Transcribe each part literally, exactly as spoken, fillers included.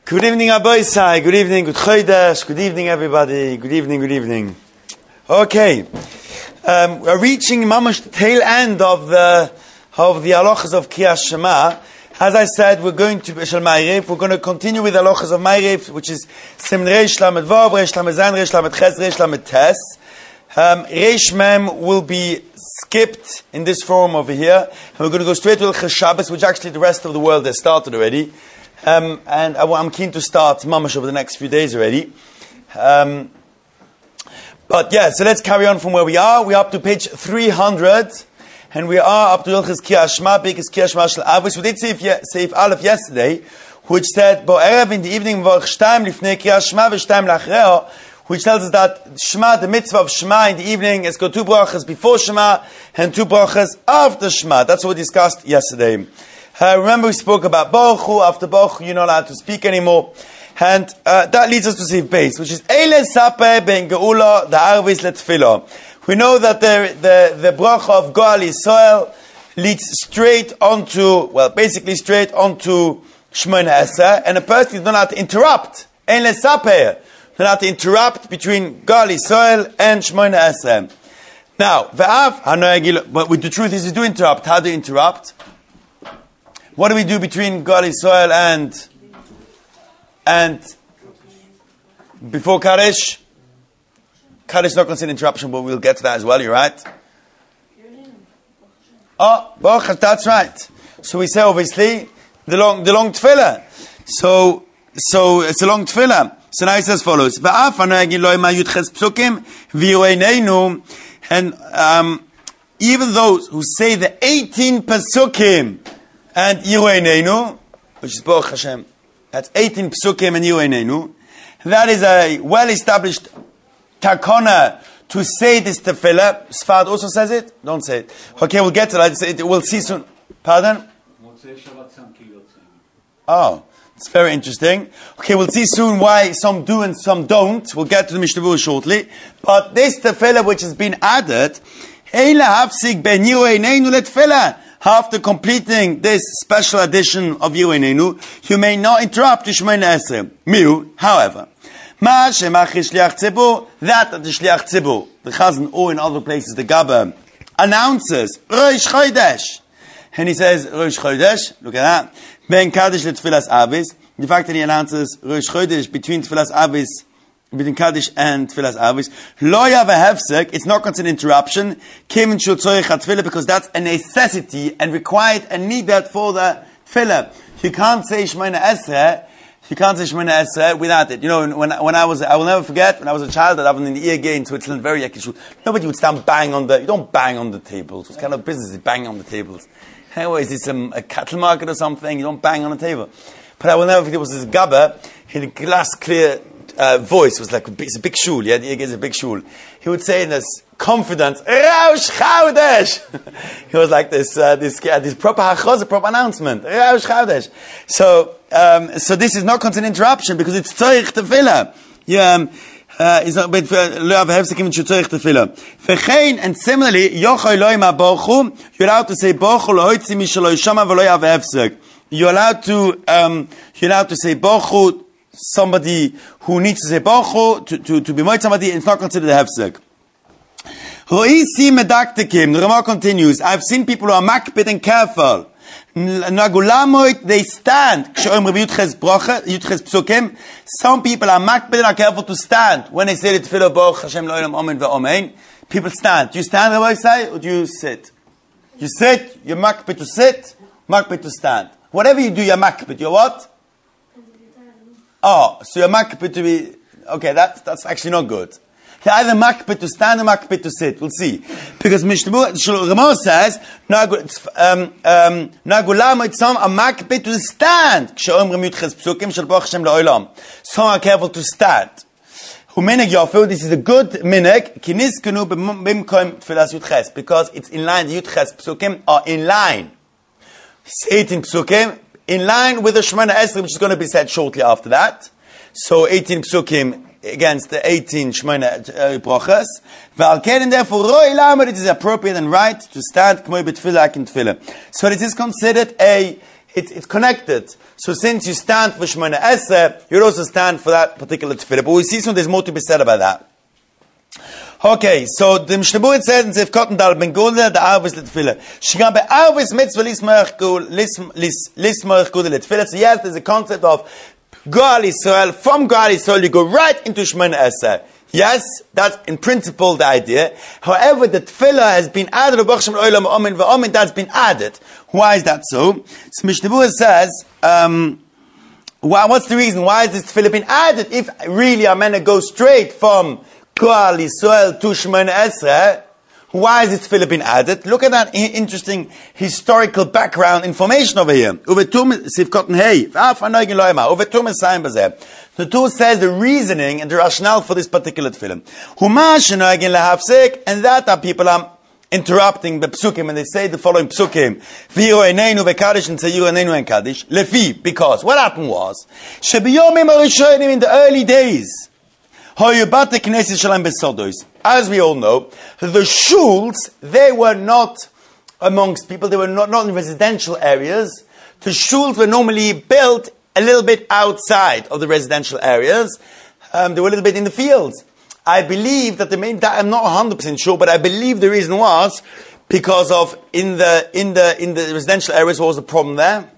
Good evening, Aboisai. Good evening, good Chodesh. Good evening, everybody. Good evening, good evening. Okay, um, we're reaching mamash the tail end of the of the halachas of Kriyas Shema. As I said, we're going to Shel Ma'ariv. We're going to continue with the halachas of Ma'ariv, which is Siman Reish Lamed Vav, Reish Lamed Zayin, Reish Lamed Ches, Reish Lamed Tes. Um, Reish Mem will be skipped in this form over here, and we're going to go straight to Hilchos Shabbos, which actually the rest of the world has started already. Um, and I, I'm keen to start mamash over the next few days already. Um, but yeah, so let's carry on from where we are. We're up to page three hundred, and we are up to Hilchos Kriyas Shema, Birkas Kriyas Shema Shel Avos. We did say if, say if Aleph yesterday, which said, Bo'erev in the evening, V'chshtaim lifnei Kriyas Shema, V'shtaim lachreho, which tells us that Shema, the mitzvah of Shema in the evening, has got two brachas before Shema, and two brachas after Shema. That's what we discussed yesterday. Uh, remember we spoke about Baruch Hu. After Baruch Hu, you're not allowed to speak anymore. And uh, that leads us to Sif Beis, which is Eile Sapeh ben Geula the Arvis Letfilah. We know that the the, the bracha of Goal Yisrael leads straight onto, well, basically straight onto Shemona Esrei, and a person is not allowed to interrupt. Eile Sapeh, not allowed to interrupt between Goal Yisrael and Shemona Esrei. Now, Ve'av Hanoegil, but with the truth is, you do interrupt. How do you interrupt? What do we do between Goal Yisrael and and before Kaddish? Kaddish is not considered interruption, but we'll get to that as well. You're right. Oh, Baruch, that's right. So we say obviously the long the long tefillah. So so it's a long tefillah. So now it says as follows: and um, even those who say the eighteen pesukim. And Yirei Neinu, which is Baruch Hashem, that's eighteen psukim and Yirei Neinu. That is a well-established takona to say this tefillah. Sfard also says it. Don't say it. Okay, we'll get to that. We'll see soon. Pardon? Oh, it's very interesting. Okay, we'll see soon why some do and some don't. We'll get to the Mishnah Berurah shortly. But this tefillah which has been added, Eila hafsik ben Yirei Neinu letefillah. After completing this special edition of Yirei Neinu, you may not interrupt Shemona Esrei. Miu, however, Ma shemach shliach tzibur, that the shliach tzibur, the chazan, or in other places the Gabba, announces Rosh Chodesh, and he says Rosh Chodesh. Look at that. Ben Kaddish letfilas Avis. The fact that he announces Rosh Chodesh between Tfilas Avis, between Kaddish and Tfilas Avis, lo yav hefsek, it's not considered interruption, kivin shu tzorich hatfilah, because that's a necessity and required and needed for the tefillah. You can't say Shemona Esrei, you can't say Shemona Esrei without it. You know, when when I was, I will never forget, when I was a child, I was in the E A G in Switzerland, very yakishu. Nobody would stand bang on the, you don't bang on the tables. What kind of business is banging on the tables? Anyway, is this um, a cattle market or something? You don't bang on the table. But I will never forget, it was this Gabba, he had a glass clear Uh, voice, was like, it's a big shul, yeah, it's a big shul. He would say in this confidence, Rosh Chodesh! He was like this, uh, this, uh, this proper hachos, a proper announcement, Rosh Chodesh. So, um, so this is not considered interruption, because it's tzorich tefillah. Yeah, um, uh, it's not, but, lo yav hefsek even tzorich tefillah. V'chein, and similarly, yochoy lo ima Baruch Hu, you're allowed to say Baruch Hu lo hoitzi mi shelo yishama v'lo yav hefsek. You're allowed to, um, you're allowed to say Baruch Hu, somebody who needs to say Baruch Hu, to, to, to be moed somebody, it's not considered a hefsek. Ro'isi medaktekim, the Ramah continues, I've seen people who are makpid and careful. Nagulamoit, they stand. Some people are makpid and are careful to stand. When they say the tefillah Baruch Hashem lo'olam amen ve'amen, people stand. Do you stand, Rabbi say, or do you sit? You sit, you're makpid to sit, makpid to stand. Whatever you do, you're makpid. You're what? Oh, so you're makpid to be, okay, that's, that's actually not good. You're either makpid to stand or makpid to sit. We'll see. Because Mishnah Berurah says, um, um, some are makpid to stand. Some are careful to stand. This is a good minig, because it's in line, the Yud Ches Psukim are in line. It's eighteen Psukim, in line with the Shemona Esrei, which is going to be said shortly after that. So eighteen psukim against the eighteen Shemona uh, brachas. And therefore, it is appropriate and right to stand k'moi b'tefillah in tefillah. So it is considered a It, it's connected. So since you stand for Shemona Esrei, you also stand for that particular tefillah. But we see soon there's more to be said about that. Okay, so the Mishnah Berurah says in Seif Cotton Dal Ben Gula the Arvis L'Tefillah. Shigam be'Arvis Mitzvah Lismarach Gula L'Tefillah. So yes, there's a concept of Goal Yisrael. From Goal Yisrael, you go right into Shemona Esrei. Yes, that's in principle the idea. However, the Tefillah has been added. That's been added. Why is that so? So Mishnah Berurah says, um, why, what's the reason? Why is this Tefillah been added? If really I'm going to go straight from Goal Yisrael to Shemona Esrei, why is this tefillah been added? Look at that interesting historical background information over here. The Tur says the reasoning and the rationale for this particular tefillah. And that are people are interrupting the psukim and they say the following psukim. Lefi, because what happened was, in the early days, as we all know, the shuls, they were not amongst people, they were not, not in residential areas. The shuls were normally built a little bit outside of the residential areas. Um, they were a little bit in the fields. I believe that the main, I'm not one hundred percent sure, but I believe the reason was because of in the, in the, in the residential areas, what was the problem there?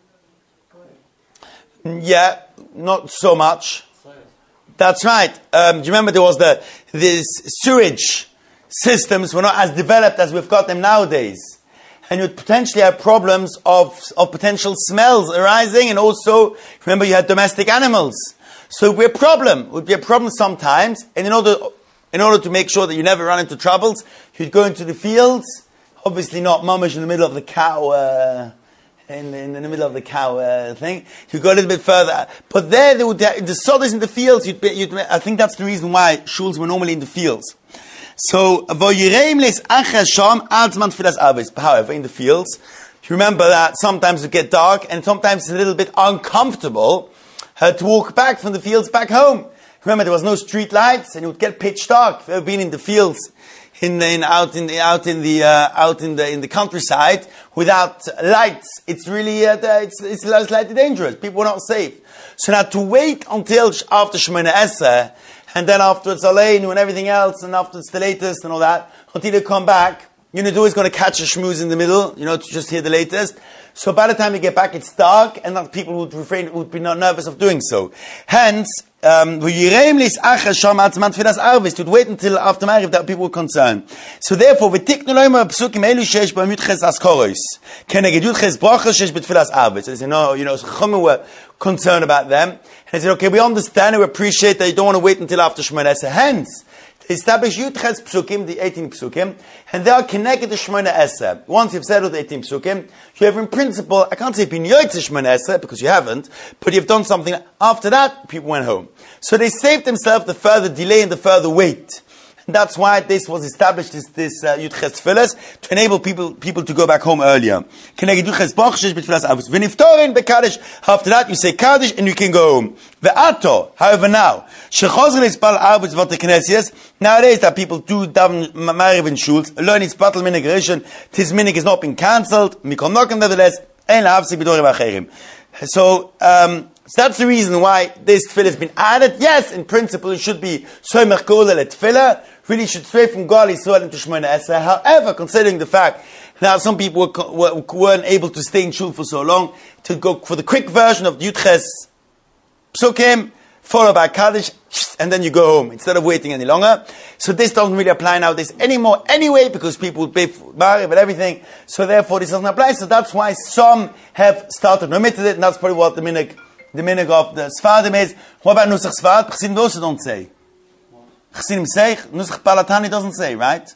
Yeah, not so much. That's right. Um, do you remember there was the these sewage systems were not as developed as we've got them nowadays, and you would potentially have problems of of potential smells arising, and also remember you had domestic animals, so it would be a problem. It would be a problem sometimes, and in order in order to make sure that you never run into troubles, you'd go into the fields. Obviously, not mamash in the middle of the cow. Uh, In, in, in the middle of the cow uh, thing, you go a little bit further. But there, they would, the sodas in the fields, you'd be, you'd, I think that's the reason why shuls were normally in the fields. So, however, in the fields, you remember that sometimes it get dark, and sometimes it's a little bit uncomfortable uh, to walk back from the fields back home. Remember, there was no street lights, and it would get pitch dark. If you've ever been in the fields, In, the, in out in the out in the uh, out in the in the countryside without lights, it's really uh, it's it's slightly dangerous. People are not safe. So now to wait until after Shemona Esrei, and then afterwards Aleinu and everything else, and afterwards the latest and all that, until you come back, you know, you're always going to catch a shmooze in the middle, you know, to just hear the latest. So by the time you get back, it's dark, and that people would refrain, would be not nervous of doing so. Hence, um, would wait until after Ma'ariv that people were concerned. So therefore, we take no longer psukim elu shesh b'am yutches askoros. Keneged yutches brachos shesh b'tfilas arvis. So they say, no, you know, Chachamim were concerned about them. And they said, okay, we understand and we appreciate that you don't want to wait until after Shemona Esrei. Hence, they establish Yutches Psukim, the eighteen Psukim, and they are connected to Shemona Esrei. Once you've said all the eighteen Psukim, you have in principle, I can't say been Yotzei Shemona Esrei, because you haven't, but you've done something. After that, people went home. So they saved themselves the further delay and the further wait. And that's why this was established, this, this uh, Yutches Tfilas, to enable people people to go back home earlier. After that, you say Kaddish and you can go home. However, now, nowadays that people do daven Ma'ariv in shuls, learn its battle minig rishon, his minig has not been cancelled, nevertheless, so, um, so that's the reason why this tefillah has been added. Yes, in principle, it should be soymech kola le tefillah. Really should stray from Goal Yisrael into Shemona Esrei. However, considering the fact that some people were, were, weren't able to stay in shul for so long, to go for the quick version of Yutches Psukim, followed by Kaddish, and then you go home instead of waiting any longer. So this doesn't really apply nowadays anymore anyway, because people would pay for Ma'ariv and everything. So therefore, this doesn't apply. So that's why some have started and omitted it, and that's probably what the minig, the minig of the Sfardim is. What about Nusach Sfard? Chassidim also don't say. Chassidim say, Nusach Balatani doesn't say, right?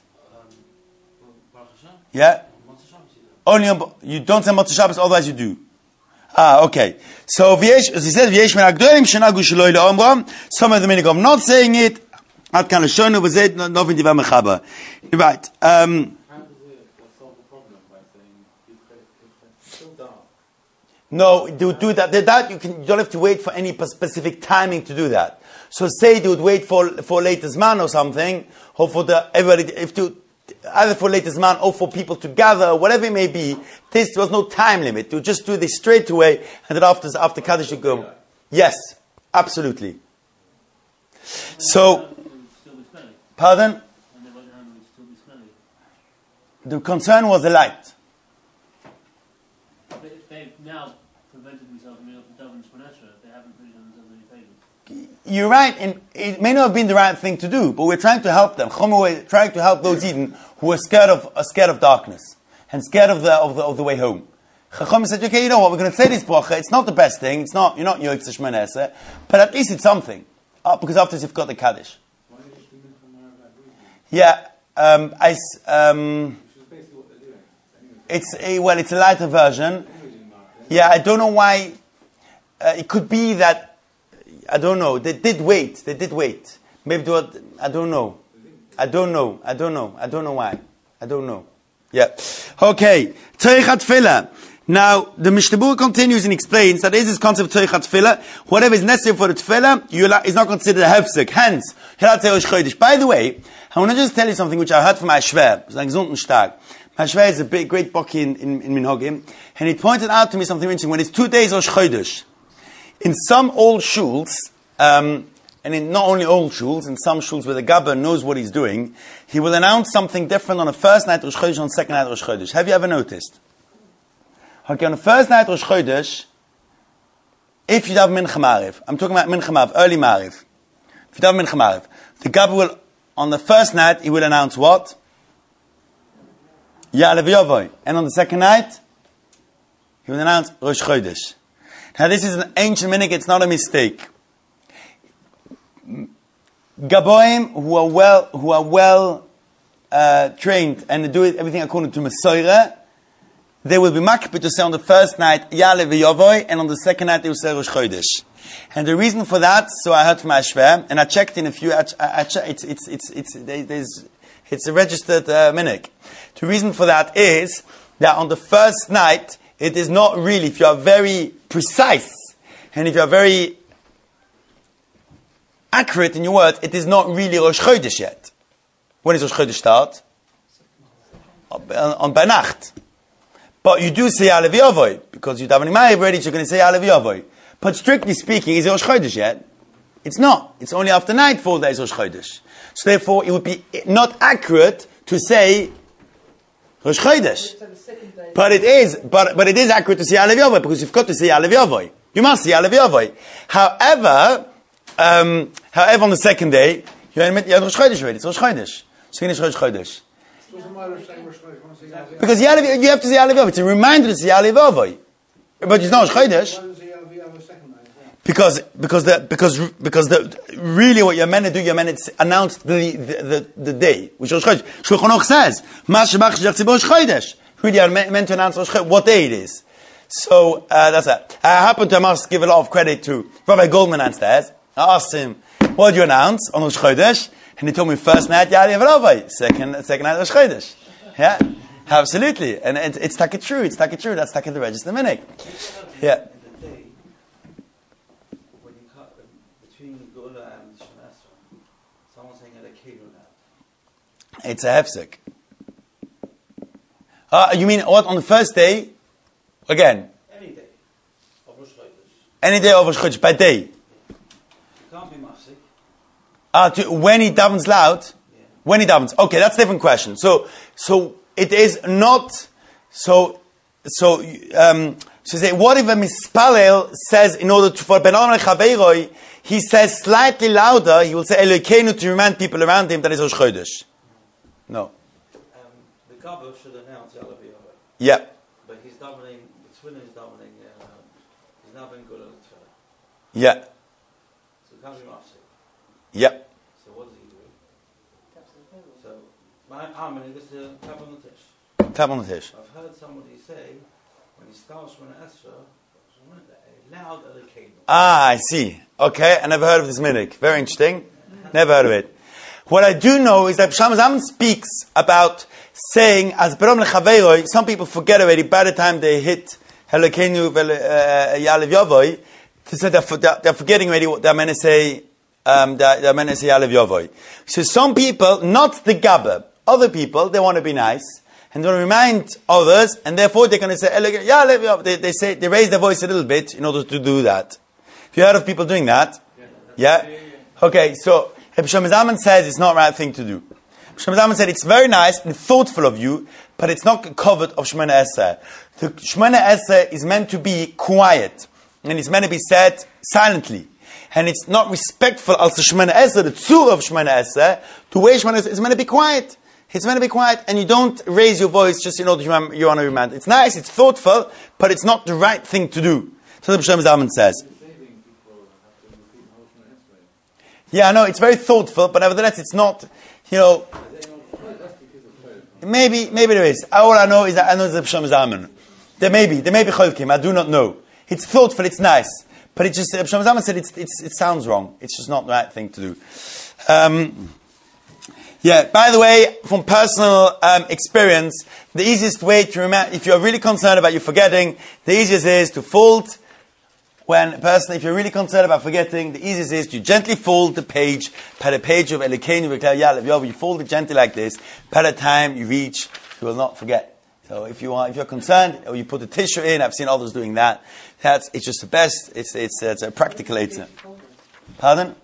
Yeah? Only on, you don't say Motzei Shabbos, otherwise you do. Ah, okay. So, as he said, some of the minig of not saying it, right. Um, no, they would do that. That you can. You don't have to wait for any specific timing to do that. So, say they would wait for for latest man or something, or for the everybody. If to either for latest man or for people to gather, whatever it may be, this, there was no time limit. To just do this straight away, and then after, after Kaddish you go. Yes, absolutely. So, pardon? The concern was the light. But if they've now prevented themselves from being able to daven Shmoneh Esrei, if they haven't really done themselves any favors. You're right, and it may not have been the right thing to do, but we're trying to help them. We're trying to help those Eden who are scared of are scared of darkness and scared of the of the of the way home. Chacham said, okay, you know what, we're going to say this bracha. It's not the best thing. It's not you're not Yotzei Shmoneh Esrei, but at least it's something. Uh, because after this you've got the Kaddish. Yeah, um, I. Um, It's a, well, it's a lighter version. Yeah, I don't know why. Uh, it could be that, I don't know, they did wait, they did wait. Maybe they were, I don't know. I don't know, I don't know, I don't know why. I don't know. Yeah. Okay, Tzorich HaTfilah. Now, the Mishnah Berurah continues and explains that there is this concept of Tzorich HaTfilah. Whatever is necessary for the Tfilah is not considered a hefsek. Hence, by the way, I want to just tell you something which I heard from my Shver. It's like Zundenstark. Hashvei is a big, great baki in, in, in Minhagim, and he pointed out to me something interesting. When it's two days Rosh Chodesh, in some old shuls, um, and in not only old shuls, in some shuls where the Gabba knows what he's doing, he will announce something different on the first night Rosh Chodesh, on the second night Rosh Chodesh. Have you ever noticed? Okay, on the first night Rosh Chodesh, if you have Mincha Mariv, I'm talking about Mincha Mariv, early Mariv. If you have Mincha Mariv, the Gabba will, on the first night, he will announce what? Ya'alev Yavoy. And on the second night, he will announce Rosh Chodesh. Now this is an ancient minhag, it's not a mistake. Gaboim, who are well, who are well uh, trained and do it, everything according to Mesorah, they will be makpid to say on the first night Ya'alev Yavoy, and on the second night they will say Rosh Chodesh. And the reason for that, so I heard from Ashver, and I checked in a few. I, I, I checked, it's it's it's it's there's it's a registered uh, minhag. The reason for that is that on the first night, it is not really, if you are very precise, and if you are very accurate in your words, it is not really Rosh Chodesh yet. When does Rosh Chodesh start? On, on by Nacht. But you do say Ya'alev Yavoy, because you davening Ma'ariv already, so you're going to say Ya'alev Yavoy. But strictly speaking, is it Rosh Chodesh yet? It's not. It's only after nightfall that is Rosh Chodesh. So therefore, it would be not accurate to say Rosh Chodesh. But it is, but, but it is accurate to say Ya'alev Yavoy, because you've got to say Ya'alev Yavoy. You must say Ya'alev Yavoy. However, um, however, on the second day, you admit you're Rosh Chodesh already. It's Rosh Chodesh. So finish Rosh Chodesh. Because Ya'alev, you have to say Ya'alev Yavoy. It's a reminder to say Ya'alev Yavoy. But it's not Rosh Chodesh. Because, because the, because, because the, really what you're meant to do, you're meant to announce the, the, the, the day, which Rosh Chodesh. Shulchan Aruch says, Mas Shebach Shech Tzibur Rosh Chodesh. Really are meant to announce Rosh Chodesh, what day it is. So, uh, that's that. I happen to must give a lot of credit to Rabbi Goldman downstairs. I asked him, what do you announce on Rosh Chodesh? And he told me first night, Ya'alev Yavoy. Second, second night, Rosh Chodesh. Yeah? Absolutely. And it, it's taka true, it's taka true, that's taka the register minhag. Yeah. It's a hefsek. Uh, you mean what, on the first day? Again. Any day of Rosh Chodesh. Any day of Rosh Chodesh, by day. It can't be mafsik. Ah, to, when he davens loud? Yeah. When he davens. Okay, that's a different question. So, so it is not, so, so, um, so say, what if a mispalel says, in order to, for Ben Amar Chaveiroi, he says slightly louder, he will say Elokeinu to remind people around him that it's Rosh Chodesh. No. Um, the Gabba should announce Ya'alev Yavoy. Yeah. But he's davening, the twin is davening, uh, he's now been good at the tefillah. Yeah. So it can't be mafsik. Yeah. So what is he doing? So, my Amen is to tap on the tish. Tap on the tish. I've heard somebody say, when he starts Shmoneh Esrei, a loud Elokeinu. Ah, I see. Okay, I never heard of this minhag. Very interesting. Never heard of it. What I do know is that Shlomo Zalman speaks about saying, as Berom Lechaveiroi, some people forget already by the time they hit Elokeinu Ya'alev Yavoy, so they're, they're forgetting already what they're meant to say, um, they're, they're meant to say Ya'alev Yavoy. So some people, not the Gabba, other people, they want to be nice, and they want to remind others, and therefore they're going to say, yeah, let me up. They, they say, they raise their voice a little bit in order to do that. Have you heard of people doing that? Yeah? yeah? Okay, so Reb Shlomo Zalman says it's not the right thing to do. Reb Shlomo Zalman said it's very nice and thoughtful of you, but it's not covered of Shemona Esrei. The Shemona Esrei is meant to be quiet, and it's meant to be said silently. And it's not respectful as the Shemona Esrei, the tzur of Shemona Esrei, to where Shemona Esrei is meant to be quiet. It's meant to be quiet, and you don't raise your voice just in order to remember, you want to remind. It's nice, it's thoughtful, but it's not the right thing to do. So the Reb Shlomo Zalman says. Yeah, I know, it's very thoughtful, but nevertheless it's not, you know, maybe maybe there is. All I know is that I know the Reb Shlomo Zalman. There may be, there may be cholkim, I do not know. It's thoughtful, it's nice, but it just, Reb Shlomo Zalman said it's, it's, it sounds wrong. It's just not the right thing to do. Um, yeah, by the way, from personal um, experience, the easiest way to remember, if you're really concerned about you forgetting, the easiest is to fold. When a person, if you're really concerned about forgetting, the easiest is to gently fold the page, by the page of Elokeinu V'Klal Yalav, you fold it gently like this, by the time you reach, you will not forget. So if you are, if you're concerned, or you put a tissue in, I've seen others doing that, that's, it's just the best, it's, it's, it's a practical answer. Pardon?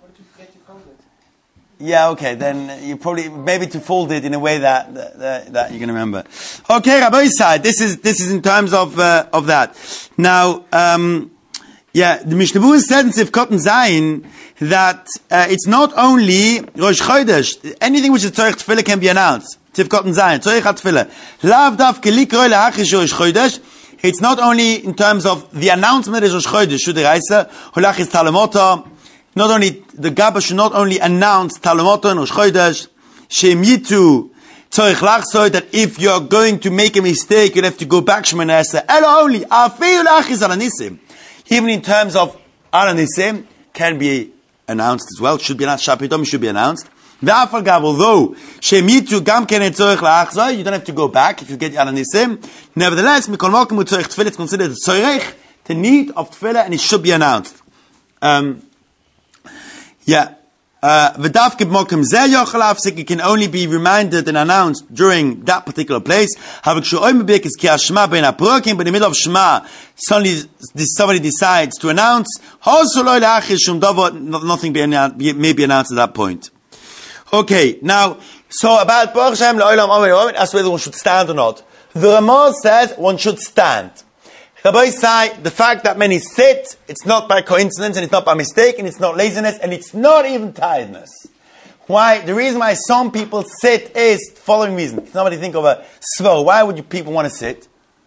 Yeah, okay, then you probably, maybe to fold it in a way that, that, that you can remember. Okay, Rabbi Yisai, this is, this is in terms of, uh, of that. Now, um, yeah, the Mishnah Berurah said in Sivkot Zayin that uh, it's not only Rosh Chodesh, anything which is Tzorech Tefillah can be announced. Sivkot Zayin, Tzorech HaTefillah. Lav Davke Likroi Le'achish Rosh Chodesh. It's not only in terms of the announcement is Rosh Chodesh, Shudei Reisa, Holachis Talamoto. Not only, the Gabba should not only announce Talamoto and Rosh Chodesh, Shem Yitu, Tzorech Lachsoi, that if you're going to make a mistake, you'll have to go back Shemona Esrei. Elo only, Afeiu Le'achis Alanisim. Even in terms of Aranisim, can be announced as well. Should be announced. Shapitom should be announced. Although Shemitu Gam Ken Tzorech La'achzoi, you don't have to go back if you get Aranisim. Nevertheless, Mikol Mokum Tzorech Tefillah, it's considered Tzorech, the need of Tefillah, and it should be announced. Um, yeah. V'davke b'mokum zeh yochel hafsik, it can only be reminded and announced during that particular place. Havik shu'oim b'bekes ki hashma bein ha'prokim, but in the middle of Shema, suddenly somebody decides to announce, also lo le'achish shum davar, nothing may be announced at that point. Okay, now, so about Baruch Hashem le'olam amen, as whether one should stand or not. The Ramah says one should stand. Rabbi Yisai, the fact that many sit, it's not by coincidence, and it's not by mistake, and it's not laziness, and it's not even tiredness. Why? The reason why some people sit is the following reason. Somebody think of a svar. Why would you people want to sit?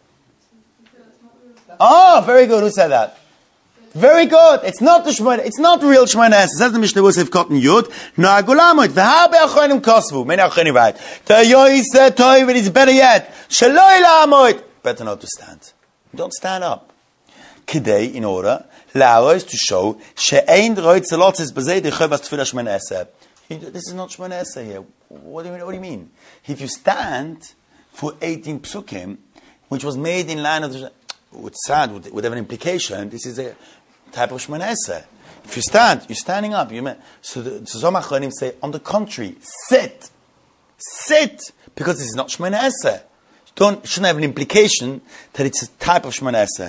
Oh, very good. Who said that? Very good. It's not the Shemona. It's not the real Shemona Esrei. Says the Mishnah Berurah Sif Cotton Yud. No agulamoit. V'harbe achonim kosvu. Many achonim write. Ta'yoyse toiv. It is better yet. Shaloi la'amoit. Better not to stand. Don't stand up. Kidei, in order, la'aros, to show, she'ein roitz elotzes b'zei dechovas tefillah Shemona Esrei. This is not Shemona Esrei here. What do you mean? What do you mean? If you stand for eighteen psukim, which was made in line of the, would sound would, would have an implication. This is a type of Shemona Esrei. If you stand, you're standing up. You may, so the so some Achronim say, on the contrary, sit, sit, because this is not Shemona Esrei. Don't, shouldn't have an implication that it's a type of Shemona Esrei.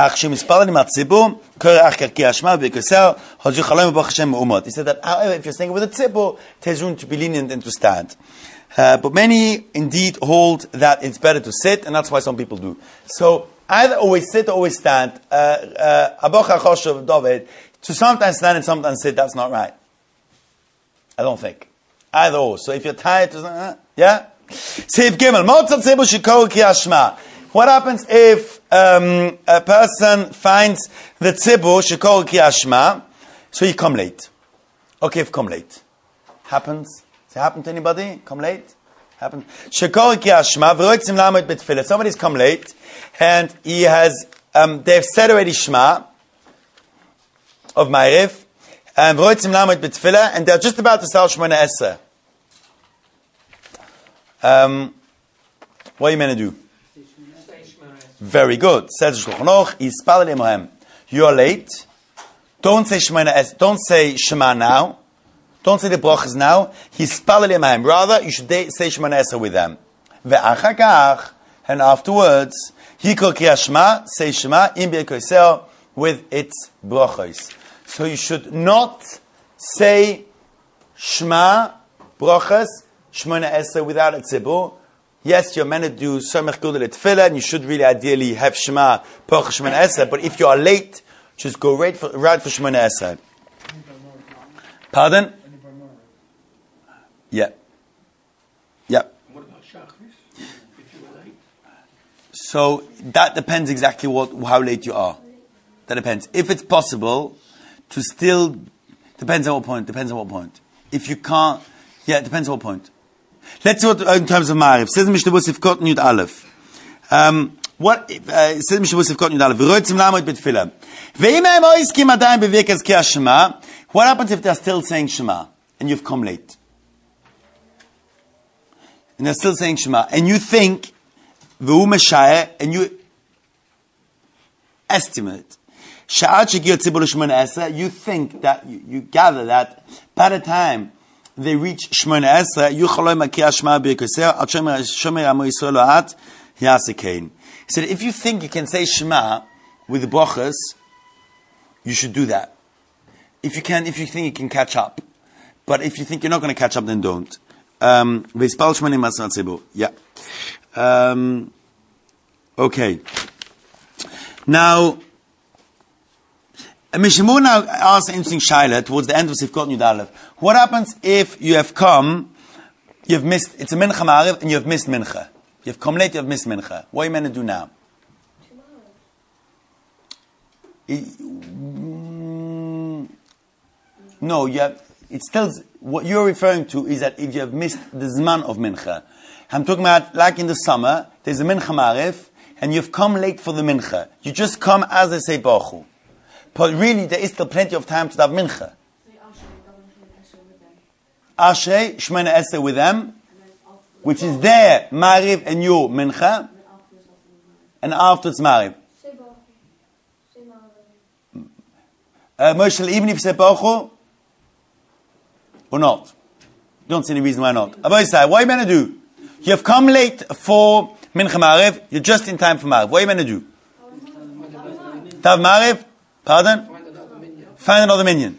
He said that, however, if you're saying with a tzibur, there's room to be lenient and to stand. Uh, but many indeed hold that it's better to sit, and that's why some people do. So, either always sit or always stand. Uh, uh, David, to sometimes stand and sometimes sit, that's not right. I don't think. Either or. So if you're tired, to, uh, yeah? Seif Gimel, Motzat Tzibur Shikol Ki Hashma. What happens if um, a person finds the Tzibur Shikol Ki Hashma, so you come late? Okay, if come late. Happens? Does it happen to anybody? Come late? Happen? Shikol Ki Hashma, V'roitzim Lamed B'tfilah. Somebody's come late, and he has, um, they've said already Shema of Ma'ariv, and V'roitzim Lamed B'tfilah, and they're just about to start Shemona Esrei. Um, what are you meant to do? Very good. Says Shulchan Aruch, you are late. Don't say Shemona Esrei. Don't say Shema now. Don't say the brachas now. Hispalel emaim. Rather, you should say Shemona Esrei with them. Ve'achar kach, and afterwards, Hikol Kriyas Shema, say Shema, im Birkoseo, with its brachos. So you should not say Shema, brachas, Shemona Esrei without a tzibur. Yes, you're meant to do Somech Gudel Tefillah, and you should really ideally have Shema, brachas, Shemona Esrei. But if you are late, just go right for, right for Shemona Esrei. Pardon? Yeah. Yeah. What about Shachris? If you were late? So that depends exactly what how late you are. That depends. If it's possible to still, depends on what point. Depends on what point. If you can't, yeah, it depends on what point. Let's see what in terms of Ma'ariv. Says Mishnah Bus Sifkot Yud Aleph. Um, what uh, says Mishnah Bus Sifkot Yud Aleph? V'roitzim lamot b'tefillah. Ve'im ha'em oiskim adayim b'virkas kriyas Shema. What happens if they're still saying Shema and you've come late? And they're still saying Shema, and you think, v'hu meshayeh, and you estimate, sha'at shegir tzibur l'shemona esrei, you think that, you, you gather that, by the time they reach Shemona Esrei, you chaloi makiyah Shema b'yekoseo, at shomer amo Yisrael lo'at, yasekein. He said, if you think you can say Shema with the brachas, you should do that. If you can, if you think you can catch up. But if you think you're not going to catch up, then don't. Um, yeah. Um, okay. Now, Mishimur now asks an interesting shaila towards the end of Sifkot Yud Aleph. What happens if you have come, you have missed, it's a mincha ma'ariv, and you have missed mincha? You have come late, you have missed mincha. What are you meant to do now? Mm, no, you have, it's still, what you're referring to is that if you have missed the zman of mincha. I'm talking about, like in the summer, there's a mincha ma'ariv, and you've come late for the mincha. You just come as they say baruch. But really, there is still plenty of time to have mincha. Ashrei, Shemona Esrei with them, which is there, ma'ariv and your mincha, and afterwards ma'ariv. Uh, Moshe, even if you say baruch or not? Don't see any reason why not. Abai say, what are you going to do? You have come late for mincha ma'ariv, you're just in time for ma'ariv. What are you going to do? Tav ma'ariv? Pardon? Find another minion.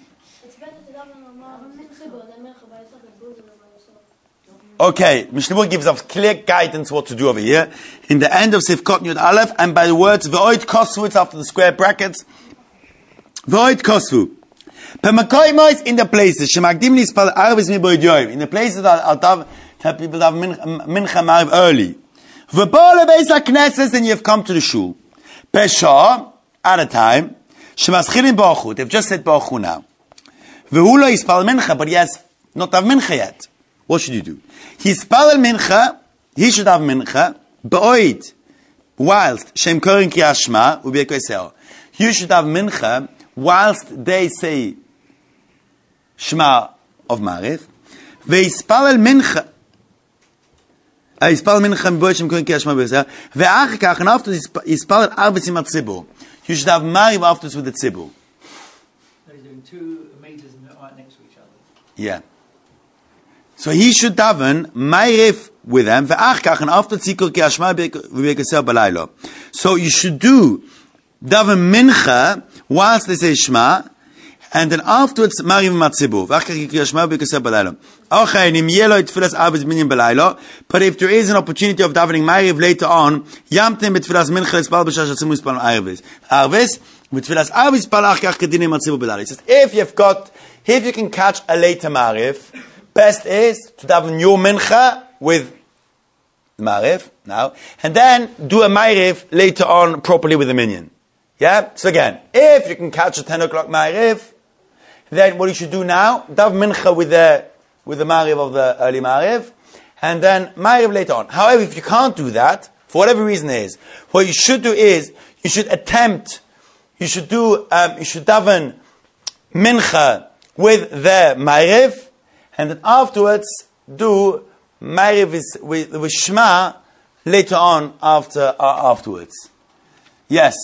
Okay, Mishnah Berurah gives us clear guidance what to do over here. In the end of Sifkot Yud Aleph, and by the words V'oid Kosvu, it's after the square brackets. V'oid Kosvu. Pemakoimois in the places. Shemagdim nispal arvis mi boidyoim. In the places that that people have mincha ma'ariv early. V'bo lebeis haknesses, and you have come to the shul. Pesha, at a time. Shemaschilim baruch. They've just said baruch now. V'hu lo yispal mincha, but he has not have mincha yet. What should you do? Hispal mincha, he should have mincha, ba'oid, whilst shem korin kriyas Shema, u'b'yekoseo. You should have mincha, whilst they say Shema of Ma'ariv, ve'ispal mincha, hispal mincha, ba'oid shem korin kriyas Shema, u'b'yekoseo, ve'ach kach, and after hispal arvis im tzibur. You should have Ma'ariv afterwards with the tzibur. They're doing two meters right next to each other. Yeah. So he should daven Ma'ariv with them, ve'achkach, and after tzikol ki hashma v'bekaseh balaylo. So you should do daven mincha whilst they say Shema, and then afterwards Ma'ariv matzibur. Ve'achkach ki hashma v'bekaseh balaylo. Okay, nim yelo tfilas arvis minyan balaylo. But if there is an opportunity of davening Ma'ariv later on, yamtem betfilas mincha l'spal b'shah shatzimu l'spal arvis. Arvis betfilas arvis spal achkach kedinim matzibur balaylo. It says if you've got, if you can catch a later Ma'ariv, best is to daven your mincha with Ma'ariv now, and then do a Ma'ariv later on properly with the minyan. Yeah? So again, if you can catch a ten o'clock Ma'ariv, then what you should do now, daven mincha with the, with the Ma'ariv of the early Ma'ariv, and then Ma'ariv later on. However, if you can't do that, for whatever reason it is, what you should do is, you should attempt, you should do, um, you should daven mincha with the Ma'ariv, and then afterwards do Ma'ariv with, with, with Shema later on after uh, afterwards. Yes.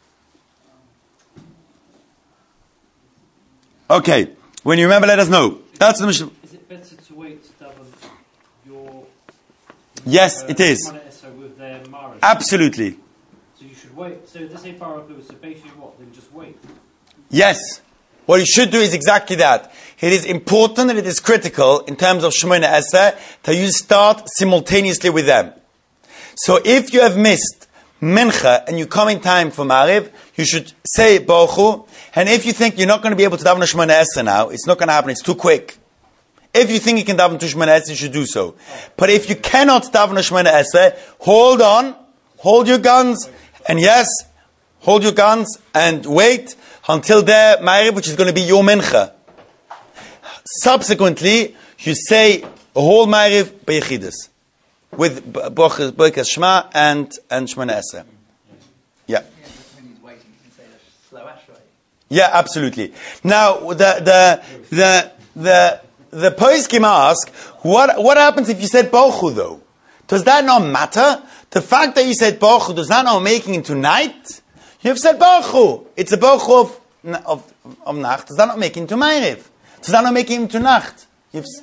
Okay. When you remember, let us know. That's the Mishnah. Is it better to wait to daven your... Yes, uh, it is. Shemona Esrei with their Mara? Absolutely. So you should wait. So this say far up, so basically what? Then just wait. Yes. What you should do is exactly that. It is important and it is critical in terms of Shemona Esrei that you start simultaneously with them. So if you have missed Mincha and you come in time for Mariv, you should say Baruch Hu. And if you think you're not going to be able to daven Shemona Esrei now, it's not going to happen, it's too quick. If you think you can daven to Shemona Esrei, you should do so. But if you cannot daven Shemona Esrei, hold on, hold your guns, and yes, hold your guns and wait until their Mariv, which is going to be your Mincha. Subsequently, you say a whole Mariv B'Yechidus with Birkas Shema and and Shemona Esrei. Yeah. Yeah, but when he's waiting, you can say a slow Ashrei. Yeah, absolutely. Now, the the the the the poskim ask, what what happens if you said Baruch Hu though? Does that not matter? The fact that you said Baruch Hu, does that not make it into night? You have said Baruch Hu. It's a Baruch Hu of of of Nacht. Does that not make it into Ma'ariv? Does that not make it into Nacht? You've s-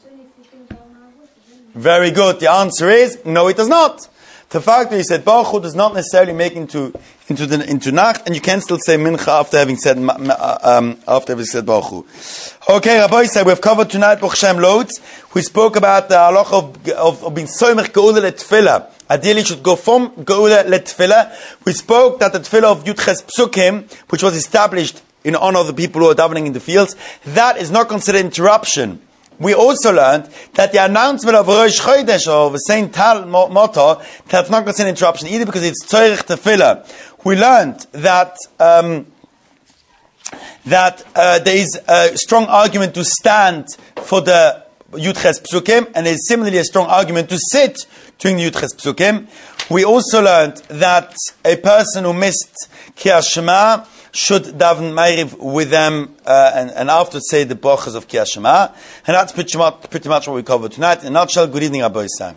Very good. The answer is no, it does not. The fact that you said Baruch Hu does not necessarily make into into the into Nacht, and you can still say Mincha after having said um, after having said Baruch Hu. Okay, Rabbi said we've covered tonight Baruch Shem loads. We spoke about the halacha of, of, of being soymech geula letfilah. Ideally, it should go from geula letfilah. We spoke that the tefillah of Yudches Psukim, which was established in honor of the people who are davening in the fields, that is not considered interruption. We also learned that the announcement of Rosh Chodesh or of Saint Tal Motto, that's not considered interruption either because it's Tzorich Tefillah. We learned that um, that uh, there is a strong argument to stand for the Yudches Psukim, and there is similarly a strong argument to sit during the Yudches Psukim. We also learned that a person who missed Kriyas Shema should daven Ma'ariv with them uh, and, and after say the brachas of Kriyas Shema. And that's pretty much, pretty much what we covered tonight. In a nutshell, good evening, Rabbi Yisrael.